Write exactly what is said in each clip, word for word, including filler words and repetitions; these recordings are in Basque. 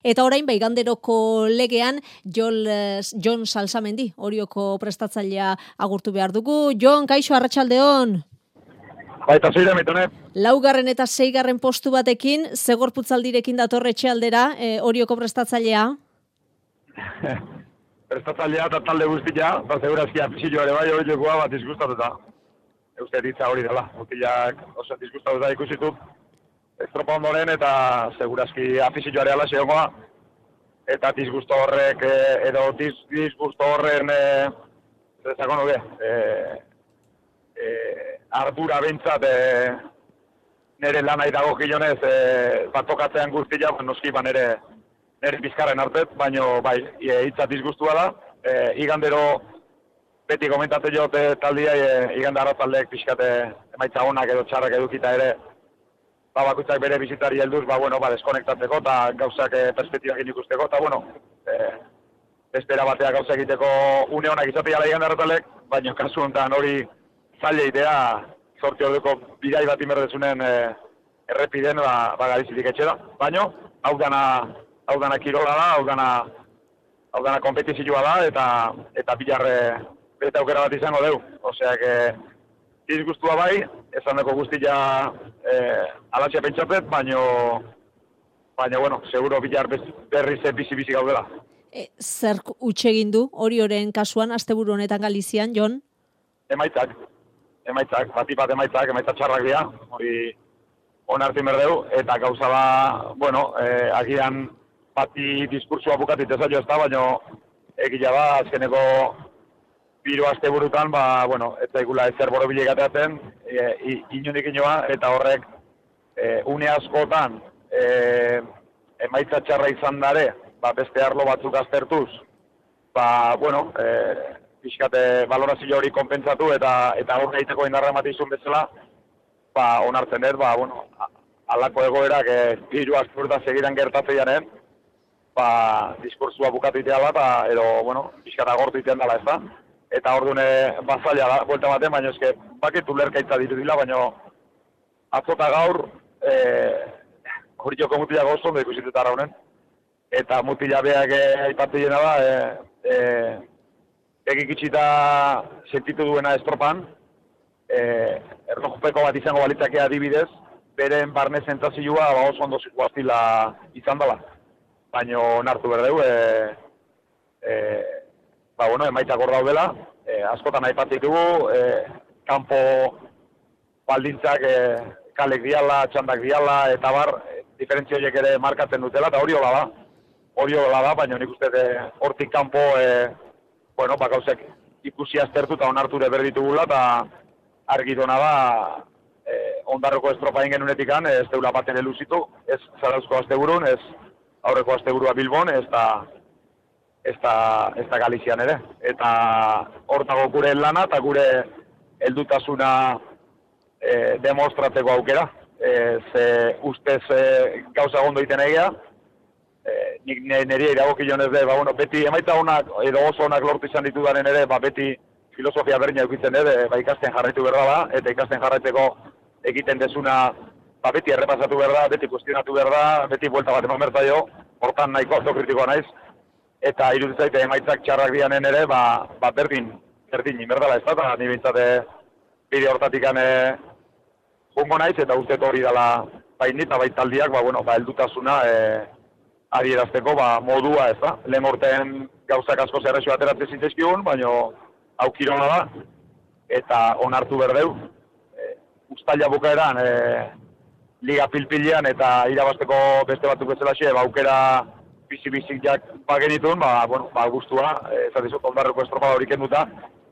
Eta orain, baiganderoko legean, Jon, Jon Salsamendi, Orioko prestatzailea agurtu behar dugu. Jon, kaixo, arratsaldeon. Baita zeira, mitone. Laugarren eta seigarren postu batekin, zegorputzaldirekin datorre etxealdera, e, Orioko prestatzailea? Prestatzailea eta talde guztia, eta segurazki afisillo ere bai, Oriokoa bat disgustatuta. Euste ditza hori dela, mutilak oso disgustatuta ikusitut. Estropa ondoren eta segurazki afisilloare ala zegoa. Eta disgusto horrek, edo dis, disgusto horren, e, zezako nuke, e, e, ardura bintzat e, nire lanai dago gilonez, e, bat tokatzean guztia, noski ba nire, nire bizkarren hartet, baina bai, e, hitza disgustua da. E, igandero beti komentate jote taldia, e, igande arratzaldeek pixkate emaitza honak edo txarrak edukita ere, ba, bakutzak bere bizitari helduz, ba, bueno, ba, deskonektatzeko eta gauzak e, perspektibak ikusteko, eta, bueno, e, bestera batea gauzak egiteko une honak izatea igande arratzaldeek, baina kasu honetan hori zaila idea, sorti orduko bidai bat imerdezunen e, errepiden, ba, ba garizitik etxera. Baina, hau dana, hau dana kirola da, hau dana, hau dana kompetizioa da, eta, eta bilarre bete aukera bat izango deu. Oseak, e, disgustua bai, esan dako guztia e, alatxea pentsatzet, baina, baina, bueno, seguro bilar berriz bizi-bizi gaudela. E, zer utxegin du Orioren kasuan, asteburu honetan Galizian, Jon? Emaitzak. Emaitzak, batipat emaitzak, emaitzak txarrak dira, hori onartin berdeu, eta gauza da, bueno, e, agian bati diskursua bukatit ezaio ez da, baina egila da, azkeneko biru aste burutan, ba, bueno, ez daigula ezer borobileik ateatzen, e, inunik inoa, eta horrek e, une askotan e, emaitza txarra izan dare, ba, beste arlo batzuk aztertuz, ba, bueno, e, pixkate valorazio hori konpentsatu eta eta aurre egiteko indarra emateizun bezala, ba, onartzen dut, ba, bueno, halako egoerak e, hiru aste urta segidan gertatzeianen, ba, diskursua bukatu itea bat, edo, bueno, pixkata gortu itean dela ez da. Eta orduan bazaila da, buelta baten, baina eske bakit ulerkaitza dirudila, baina atzota gaur, e, hori joko mutila gozon, da ikusituta raunen. Eta mutila beak aipatzeiena da, e, e, egik itxita sentitu duena estropan, e, erlojupeko bat izango balitzakea adibidez, beren barne zentzazioa ba, oso ondo zikuaztila izan dela. Baina nartu berdeu, e, e, ba, bueno, emaitzak hor daudela, e, askotan aipatzen dugu, e, kanpo baldintzak e, kalek diala, txandak diala, eta bar, e, diferentzio horiek ere markatzen dutela, eta hori hola da, hori hola da, baina nik uste e, hortik kanpo, e, bueno, ba, gauzek ikusi aztertu eta onarture berditugula, eta argi dona da, e, ondarroko estropa ingen unetikan, ez deula baten eluzitu, ez zarauzko asteburun, ez aurreko asteburua Bilbon, ez da, ez da, ez da Galizian ere. Eta hortago gure lana eta gure heldutasuna e, demostratzeko aukera. E, ze ustez e, gauza gondo iten egia, e, nik nire iragokilon ez de, ba, bueno, beti emaitza honak, edo oso honak lortu izan ditudaren ere, ba, beti filosofia berdina eukitzen ere, ba, ikasten jarraitu behar da, eta ikasten jarraitzeko egiten desuna, ba, beti errepasatu behar da, beti kuestionatu behar da, beti buelta bat eman berta jo, hortan nahiko autokritikoa naiz, eta iruditzaite emaitzak txarrak dianen ere, ba, ba berdin, berdin, inberdala ez da, eta ni bintzate bide hortatik gane jungo naiz, eta uste hori dela bainit, eta bait taldiak, ba, bueno, ba, heldutasuna e, adierazteko, ba, modua ez da. Lehen urtean gauzak asko zerrexu ateratzen zintezkigun, baina aukirona da, eta onartu berdeu, e, ustaila bukaeran, e, liga pilpilean eta irabazteko beste batzuk bezala xe, ba, aukera bizi-bizik jak bagenitun, ba, bueno, ba, guztua, ez da dizut ondarreko estropada horik enduta,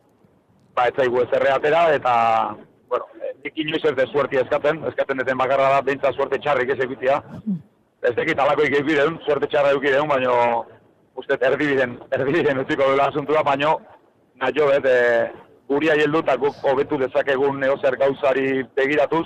ba, ez zaigu ez erre atera, eta, bueno, nik inoiz ez de suerti eskaten, eskaten deten bakarra da, behintza suerte txarrik ez egitea, ez dekit alako ikebideun, suerte txarra eukideun, baina, uste, erdibiden, erdibiden utziko dela asuntua, baina, nahi jo, et, e, guri aieldu eta guk hobetu dezakegun neozer gauzari begiratuz,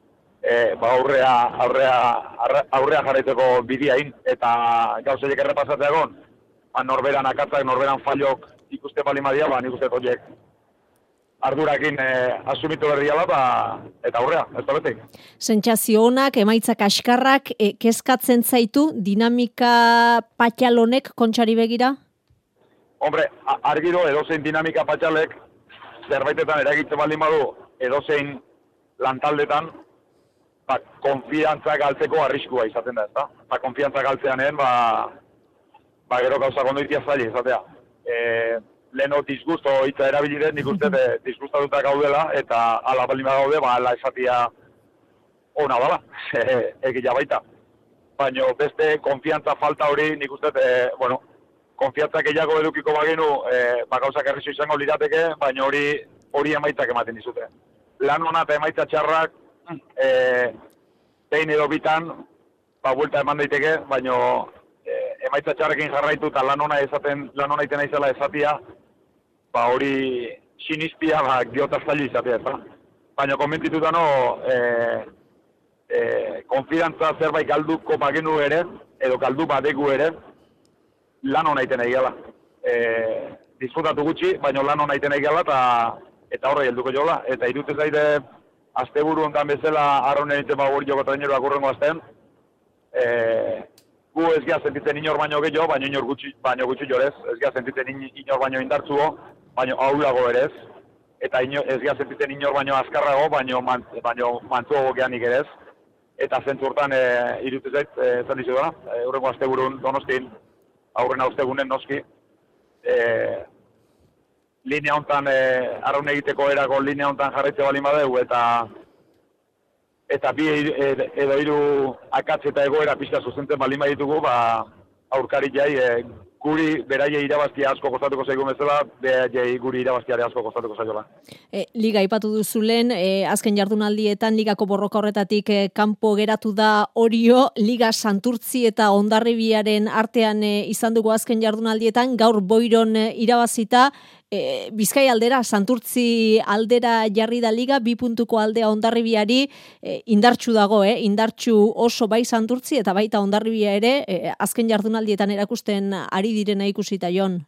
E, ba, aurrea, aurrea, aurrea jarraitzeko bidiain, eta gauzeiek errepasatzeagon, ba, norberan akatzak, norberan fallok ikuste balimadia, ba, nik uste horiek ardurakin eh, asumitu berria da, eta aurrea, ez da betik. Sentsazio onak, emaitzak askarrak, e, kezkatzen zaitu dinamika patxalonek kontxari begira? Hombre, argiro edozein dinamika patxalek, zerbaitetan eragitzen baldin badu, edozein lantaldetan, ba, konfiantza galtzeko arriskua izaten da, ez da? Ba, konfiantza galtzeanen, ba, ba, gero gauza kondoitia zaila izatea. E, Leno disgusto hitza erabili den, nik uste de, disgustatuta gaudela, eta ala baldin gaude, ba, ala esatia ona dala, e, egila baita. Baina beste konfiantza falta hori, nik uste, e, bueno, konfiantza gehiago edukiko bagenu, e, ba, gauzak errezu izango lirateke, baina hori hori emaitzak ematen dizute. Lan hona eta emaitza txarrak, e, behin edo bitan, ba, buelta eman daiteke, baina e, emaitza txarrekin jarraitu eta lan hona esaten, lan hona itena izela esatia, ba, hori sinizpia, ba, giotaz zaila izatea, eta. Baina konbentituta no, e, e, konfidantza zerbait galduko bagenu ere, edo galdu badegu ere, lan hona itena egala. E, disfrutatu gutxi, baina lan hona itena egala, eta eta horre helduko jola. Eta irutez zaite, asteburu hontan bezala, arronen iten ba hori joko traineroak urrengo azten, e, gu ez gea sentitzen inor baino gehiago, baino inor gutxi, baino gutxi jorez, ez gea sentitzen inor baino indartzuo, baino aulago erez, eta ino, ez gea sentitzen inor baino azkarrago, baino, man, baino mantzuago geanik erez, eta zentzu hortan e, irutez zait, e, zan dizu da, e, urrengo asteburun donostin, aurrena ostegunen noski, e, linea hontan, e, arraun egiteko erako linea hontan jarraitze balin badeu, eta eta bi edo hiru akatz eta egoera pixka zuzentzen balin baditugu, ba, aurkari jai, e, guri beraiei irabaztia asko kostatuko zaigu bezala, beraiei guri irabaztiare asko kostatuko zaiola. E, Liga aipatu duzulen, e, azken jardunaldietan ligako borroka horretatik e, kanpo geratu da Orio, Liga Santurtzi eta Hondarribiaren artean e, izan dugu azken jardunaldietan, gaur Boiron e, irabazita, e, Bizkai aldera, Santurtzi aldera jarri da Liga, bi puntuko aldea Hondarribiari e, indartsu dago, eh? indartsu oso bai Santurtzi eta baita Hondarribia ere, e, azken jardunaldietan erakusten ari direna ikusita, Jon.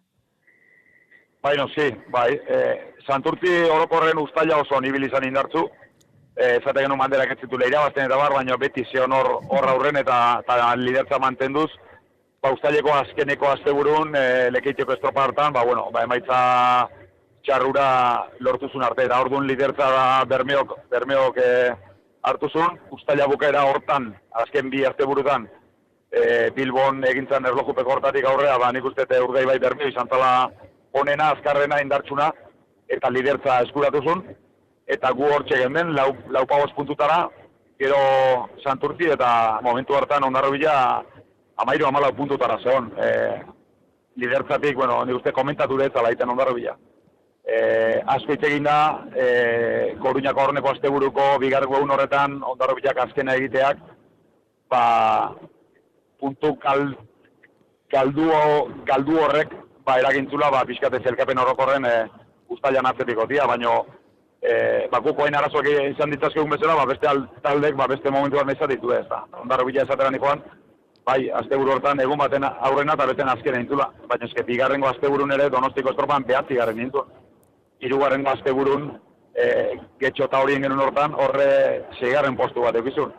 Bai, no, si, bai. E, Santurtzi orokorren ustaila oso nibil izan indartzu. E, Zate genuen manderak ez zitu irabazten eta bar, baina beti zion hor, hor aurren eta, eta lidertza mantenduz. Ba, ustaileko azkeneko asteburun, e, lekeiteko estropa hartan, ba, bueno, ba, emaitza txarrura lortuzun arte. Eta orduan lidertza da bermeok, bermeok e, hartuzun. Ustaila bukaera hortan, azken bi asteburutan, e, Bilbon egintzan erlojupeko hortatik aurrea, ba, nik uste urgai bai bermeo izan zala onena, azkarrena, indartsuna, eta lidertza eskuratuzun, eta gu hortxe genden, lau, lau pagos puntutara, gero Santurtzi, eta momentu hartan Hondarribia amairu amalau puntutara zeon. E, lidertzatik, bueno, nik uste komentatu dut, ala iten Hondarribia. E, asko hitz egin da, e, Koruñako aurreneko asteburuko, bigarreko egun horretan, Hondarribiak azkena egiteak, ba, puntu kal, galdu, galdu horrek, ba, eragintzula, ba, pixkate zelkapen orokorren e, ustailan atzetiko tia, baina e, ba, gukoen arazoak izan ditzazkegun bezala, ba, beste taldek, ba, beste momentu bat nahi ditu ez da. Hondarribia esatera nikoan, bai, asteburu hortan egun baten aurrena eta beten azkena intzula, baina eske bigarrengo asteburun ere Donostiko estropan behatzi garen nintu. Hirugarrengo asteburun, e, getxo eta horien genuen hortan, horre seigarren postu bat eukizun.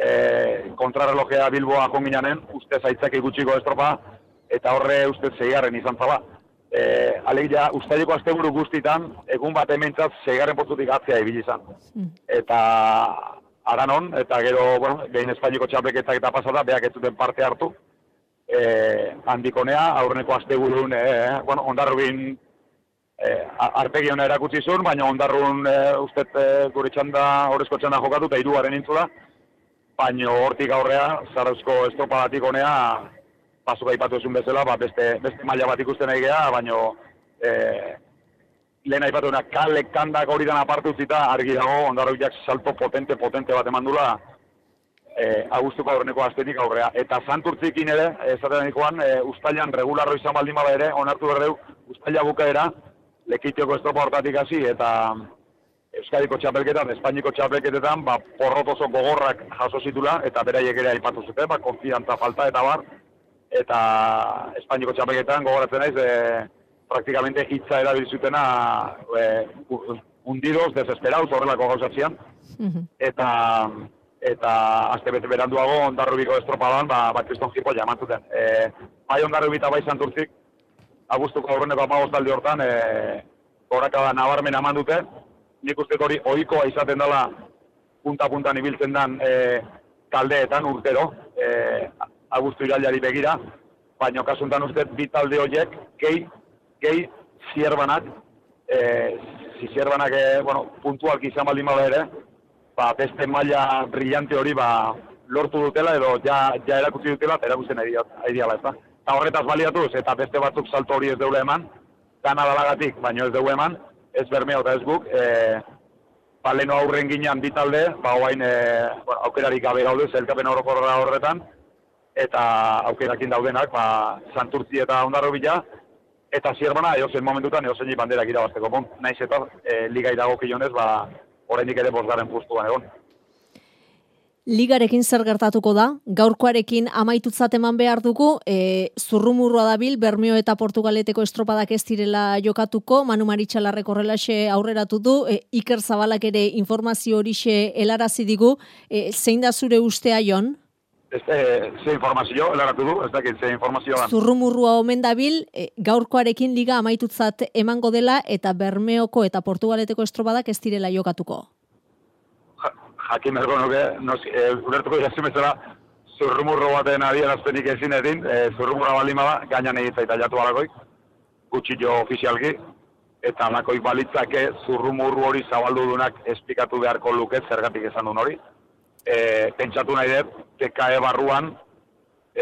E, kontrarrelojea Bilboa jonginanen, ustez aitzaki gutxiko estropa, eta horre ustez seigarren izan zala. E, Alegia, ustaileko asteburu guztitan, egun bat hementzat seigarren postutik atzea ibili izan. Mm. Eta Aranon, eta gero, bueno, behin Espainiko txapelketak eta pasada, beak ez zuten parte hartu. E, handikonea, aurreneko asteburun, e, bueno, Hondarrubin e, arpegi hona erakutsi zuen, baina Hondarrun e, ustet e, gure txanda, horrezko txanda jokatu, eta hirugarren intzula. Baina hortik aurrea, Zarauzko estropadatik honea, pasuk aipatu ezun bezala, ba, beste, beste maila bat ikusten nahi geha, baina e, lehen aipatu dena kalek kandak hori den apartu zita, argi dago, Hondarribiak salto potente, potente bat eman dula, e, agustuko aurreneko astetik aurrea. Eta Santurtzikin ere, esaten nikoan, e, ustailan regularro izan baldin bada ere, onartu berdeu, ustaila bukaera, Lekeitioko estropa hortatik hasi, eta Euskadiko txapelketan, Espainiko txapelketetan, ba, porrot oso gogorrak jaso zitula, eta beraiek ere aipatu zuten, ba, konfidantza falta eta bar, eta Espainiko txapelketan gogoratzen naiz, e, praktikamente hitza erabiltzutena e, hundidos, desesperados, horrelako gauzatzean, eta eta azte bete beranduago Hondarrubiko estropadan, ba, ba kriston jipo jamantuten. E, bai Hondarrubi eta bai Santurtzik, abuztuko aurreneko amagoz talde hortan, e, gorakada nabarmen eman dute, nik uste hori ohikoa izaten dela punta-puntan ibiltzen den e, taldeetan urtero, e, abuztu irailari begira, baina kasuntan uste bi talde horiek gehi, gehi zierbanak, e, zierbanak e, bueno, puntualki izan baldin bada ere, ba, beste maila brillante hori ba, lortu dutela edo ja, ja erakutsi dutela eta erakusten aidiala, ez da. Eta horretaz baliatuz eta beste batzuk salto hori ez deule eman, dana dalagatik, baina ez deule eman, ez Bermeo eta ez guk, e, ba, leheno aurren ginean bi talde, ba, oain e, bueno, aukerarik gabe gaude, zelkapen orokorra horretan, eta aukerakin daudenak, ba, Santurtzi eta Hondarrubia, eta Zierbana, eozen momentutan, eozen banderak irabazteko, bon, naiz eta e, ligai dagokionez, ba, oraindik ere bosgarren postuan egon. Ligarekin zer gertatuko da? Gaurkoarekin amaitutzat eman behar dugu, e, zurrumurroa dabil, Bermeo eta Portugaleteko estropadak ez direla jokatuko, Manu Maritxalarrek horrelaxe aurreratu du, e, Iker Zabalak ere informazio horixe helarazi digu, e, zein da zure ustea, Jon? Ez, e, ze informazio helaratu du, ez dakit ze informazioan. Zurrumurrua omen dabil, e, gaurkoarekin liga amaitutzat emango dela eta Bermeoko eta Portugaleteko estropadak ez direla jokatuko. Ja, jakin berko nuke, e, ulertuko jasin bezala, zurrumurro baten adierazpenik ezin edin, e, zurrumurra baldin bada, gainan egitza eta jatu alakoik, gutxillo ofizialki, eta alakoik balitzake zurrumurru hori zabaldu dunak esplikatu beharko luke zergatik esan duen hori. E, pentsatu nahi dut, T K E barruan, e,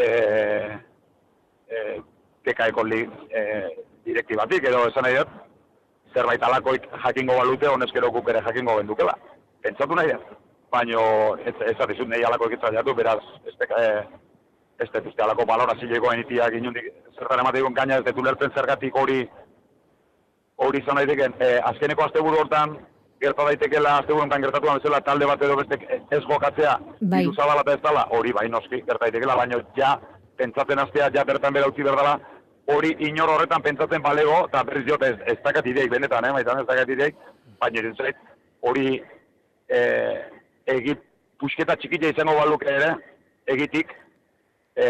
e, T K E-ko e, direktibatik, edo esan nahi dut, zerbait alakoik jakingo balute, honezkero guk ere jakingo gendukela. Pentsatu nahi dut, baina ez, ez atizut nahi alakoik itzaiatu, beraz, ez ez dut uste alako balorazileko enitiak inundik zertan emateikon gaina ez dut ulertzen zergatik hori hori izan nahi deken, e, azkeneko asteburu hortan, gerta daitekela, asteburunetan gertatuan bezala talde bat edo bestek ez jokatzea, bai. Diru Zabala eta ez dala, hori bai noski, gerta daitekela, baina ja, pentsatzen astea, ja bertan bera utzi berdala, hori inor horretan pentsatzen balego, eta berriz diot ez, ez dakat ideik, benetan, eh, maitan ez dakat ideik, baina irintzait, hori e, egit, pusketa txikitea izango baluke ere, egitik, e,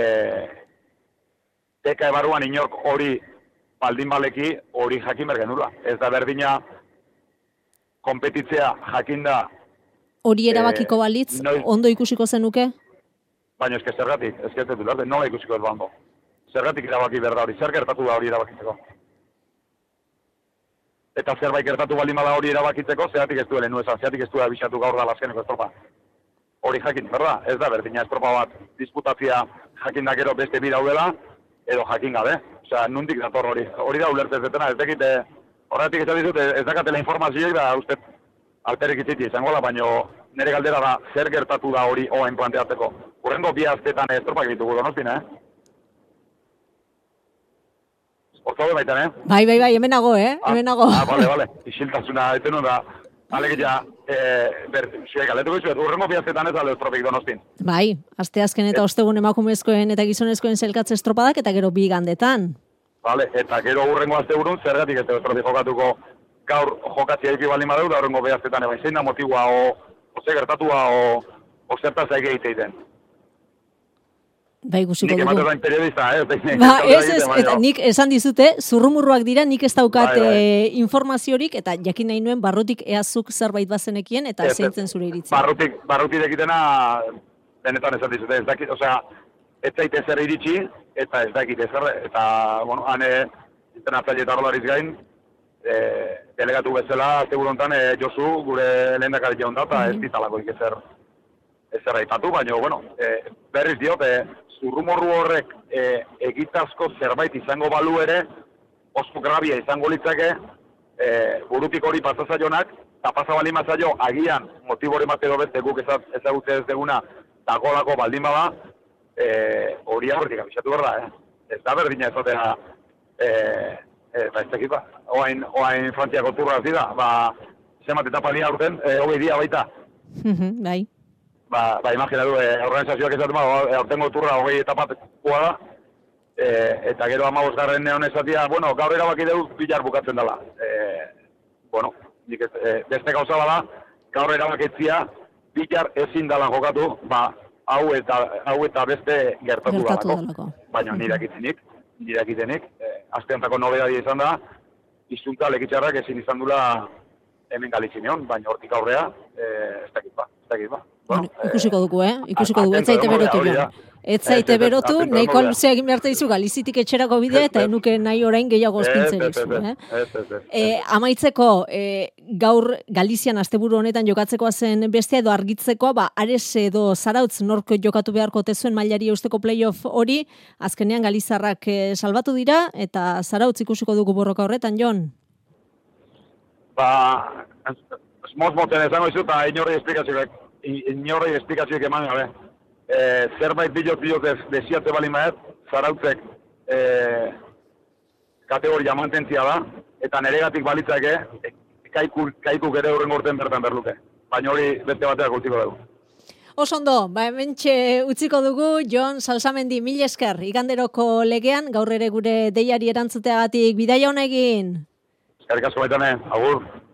teka ebarruan inork hori baldin baleki, hori jakin bergenula. Ez da berdina, konpetitzea jakinda... Hori erabakiko e, balitz, noiz, ondo ikusiko zenuke? Baina eske zergatik, eske ez dut, nola ikusiko ez bando. Zergatik erabaki berda hori, zer gertatu da hori erabakitzeko. Eta zerbait gertatu baldin bada hori erabakitzeko, zeratik ez duele nuezan, zeratik ez duela bisatu gaur da lazkeneko estropa. Hori jakin, berda? Ez da berdina estropa bat disputatzia jakindakero beste bi daudela, edo jakin gabe. Osea, nundik dator hori. Hori da ulertez detena, ez dekite... Horretik ez dizut, ez dakatela informazioik da, uste, alterik itziti izango da, baina nire galdera da, zer gertatu da hori oain planteatzeko. Urrengo bi aztetan estropak ditugu donostin, eh? Hortzaude baitan, eh? Bai, bai, bai, hemen nago, eh? Ah, hemen nago. Ah, bale, bale, isiltasuna, eten da, alek ja, eh, ber, zuek, aletuko izuet, urrengo bi aztetan ez alde estropik donostin. Bai, asteazken eta ostegun emakumezkoen eta gizonezkoen zelkatze estropadak eta gero bi gandetan. Vale, eta gero urrengo asteburun zergatik ez estropi jokatuko gaur jokatzea eki baldin badeu, da urrengo behaztetan ebain zein da motiua o, o ze gertatua o, o zertaz aike egiteiten. Bai, guziko dugu. Nik ematetan periodista, eh? Ba, ez, ez, eta nik esan dizute, zurrumurruak dira, nik ez daukat bai, bai. E, informaziorik, eta jakin nahi nuen barrutik eazuk zerbait bazenekien, eta zeintzen zure iritzia. Barrutik, barrutik ekitena, benetan esan dizute, ez dakit, osea, ez zaite zer iritsi, eta ez dakit ezer, eta, bueno, hane, internatzaile eta rolariz gain, e, delegatu bezala, azteburu honetan, e, Josu, gure lehendakari jaun da, eta ez ditalakoik ezer, ezer aipatu, baina, bueno, e, berriz diot, e, zurrumorru horrek e, egitazko zerbait izango balu ere, oso grabia izango litzake, e, burutik hori pasazaionak, eta pasabali mazaio, agian, motibore matero beste guk ezagutze ez deguna, dagolako baldin bada, hori e, aurretik abixatu behar da, eh? Ez da berdina ezatea, e, e, ba ez tekipa, oain, oain Frantziako turra zida, ba, zemat etapa lia urten, e, hogei dia baita. Bai. Ba, ba imagina du, e, organizazioak ezaten, ba, aurtengo turra hogei etapatekoa da, e, eta gero amabosgarren neon ezatia, bueno, gaur erabaki dugu bilar bukatzen dela. E, bueno, Nik ez, e, beste gauza bada, gaur erabakitzia, bihar ezin dalan jokatu, ba, hau eta, hau eta beste gertatu, Gertatu dalako. dalako. Baina nire akitzenik, nire akitenik, e, asteantako nobedadi izan da, izunta lekitxarrak ezin izan dula hemen galitzineon, baina hortik aurrea, e, ez dakit ba, ez dakit ba. Bueno, ikusiko dugu, eh? Ikusiko dugu, ez zaite berotu joan. Ez zaite berotu, nahiko luzea egin behar izu galizitik etxerako bidea, eta enuke nahi orain gehiago ospintzen izu. Eh? Amaitzeko, eh, gaur Galizian asteburu honetan jokatzekoa zen bestea edo argitzekoa, ba, Ares edo Zarautz norko jokatu beharko tezuen mailari eusteko playoff hori, azkenean Galizarrak eh, salbatu dira, eta Zarautz ikusiko dugu borroka horretan, Jon? Ba, moz moten ezango izu, eta inorri esplikazioek, inorri esplikazioek eman gabe. E, zerbait bilot bilot ez desiate bali maet, Zarautzek e, kategoria mantentzia da, eta neregatik balitzake, e, kaikuk, kaikuk ere horren gorten bertan berluke. Baina hori beste bateak utziko dugu. Osondo, ba hementxe utziko dugu, Jon Salsamendi, mil esker, iganderoko legean, gaur ere gure deiari erantzuteagatik, bidaia honegin. Eskerrik asko baitane, agur.